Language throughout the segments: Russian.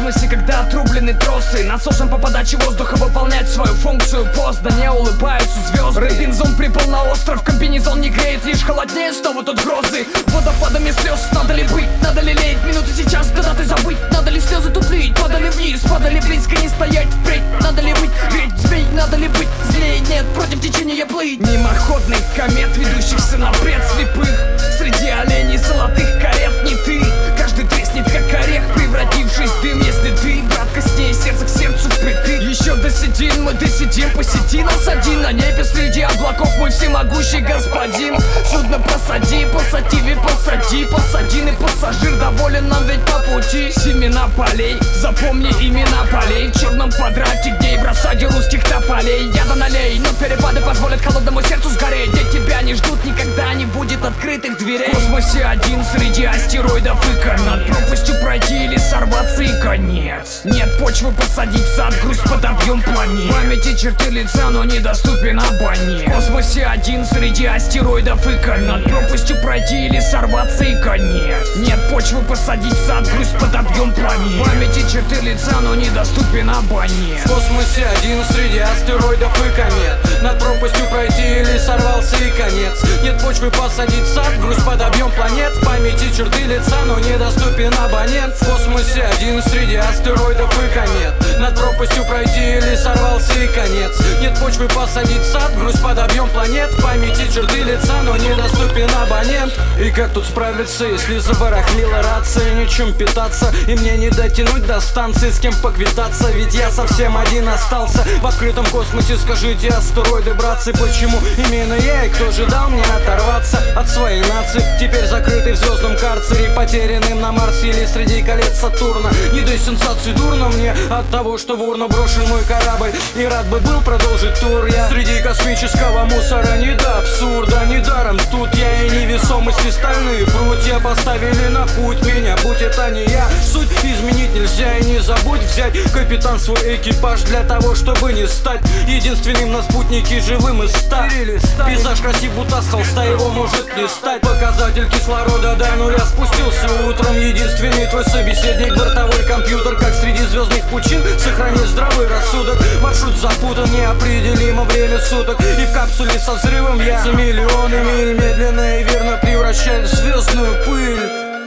космосе, когда отрублены тросы, насосом по подаче воздуха выполнять свою функцию. Поздно, не улыбаются звезды. Робинзон прибыл на остров, комбинезон не греет, лишь холоднее, снова тут грозы. Водопадами слез, надо ли быть, надо ли леять минуты сейчас, когда ты забыть, надо ли слезы туплить, падали вниз, падали близко, не стоять впредь, надо ли быть, ведь змей, надо ли быть злее, нет, против течения плыть. Мимоходных комет, ведущихся на бред слепых, среди оленей золотых карет не ты. Каждый треснет, как орех, превратившись в дым. Если ты, брат, коснее сердца к сердцу впритык. Еще досидим, мы досидим, посети нас один на небе среди облаков, мой всемогущий господин. Судно посади, посади, посади, посадин и пассажир доволен нам ведь по пути. Семена полей, запомни имена полей, в черном квадрате дней в рассаде русских тополей. Яда налей, но перепады позволят холодному сердцу сгореть. Где тебя не ждут, никогда не будет открытых дверей. В космосе один среди астероидов и комет. Над пропастью пройти или сорваться и конец. Нет почвы посадить сад, грусть под объем планет. Памяти черты лица, но недоступен абонент. В космосе один среди астероидов и комет. Над пропастью пройти или сорваться и конец. Нет почвы посадить сад, грусть под объем планет. Памяти черты лица, но недоступен абонент. В космосе один среди астероидов и комет. Над пропастью пройти или сорвался и конец. Нет почвы посадить сад, грусть под объем планет. Памяти черты лица, но недоступен абонент. В космосе один среди астероидов и комет. Над пропастью пройти или сорвался и конец. Нет почвы посадить сад, грусть под объем планет. Памяти черты лица, но недоступен абонент. И как тут справиться, если забарахлила рация? Нечем питаться, и мне не дотянуть до станции. С кем поквитаться, ведь я совсем один остался в открытом космосе. Скажите, астероиды, братцы, почему именно я? И кто же дал мне оторваться от своей нации? Теперь закрытый в звездном карцере, потерянным на Марсе или среди колец Сатурна. Не до сенсаций дурно мне от того, что в урну брошен мой корабль. И рад бы был продолжить тур я среди космического мусора. Не до абсурда, недаром тут я и невесомость, и стальные прутья поставили на путь меня. Будь это не я, суть изменить нельзя. И не забудь взять, капитан, свой экипаж для того, чтобы не стать единственным на спутнике живым из 100. Пейзаж красив, будто с холста, его может не стать. Показатель кислорода до нуля спустился утром. Единственный твой собеседник, бортовой компьютер. Как среди звездных пучин сохранить здравый рассудок. Маршрут запутан, неопределимо время суток. И в капсуле со взрывом я за миллионы миль медленно и верно превращаюсь в звездную пыль.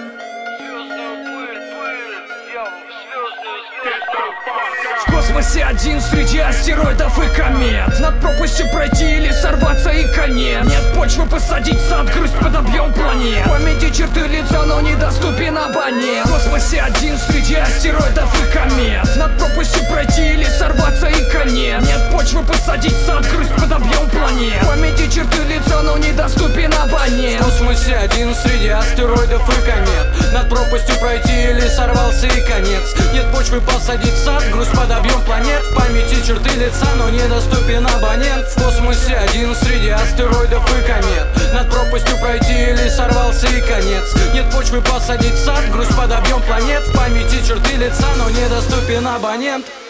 В космосе один среди астероидов и комет. Над пропастью пройти или сорваться и конец. Нет почвы посадить сад, грусть под объем планет. Памяти черты лица, но недоступен абонент. В космосе один среди астероидов и комет. Над пропастью пройти или сорваться и конец. Нет почвы посадить сад, грусть под объем планет. Памяти черты лица, но недоступен абонент. В космосе один среди астероидов и комет. Над пропастью пройти или сорвался и конец. Нет почвы посадить сад, грусть под объем планет. В памяти черты лица, но недоступен абонент. В космосе один среди астероидов и комет. Над пропастью пройти или сорвался и конец. Нет почвы посадить сад, грусть под объем планет. В памяти черты лица, но недоступен абонент.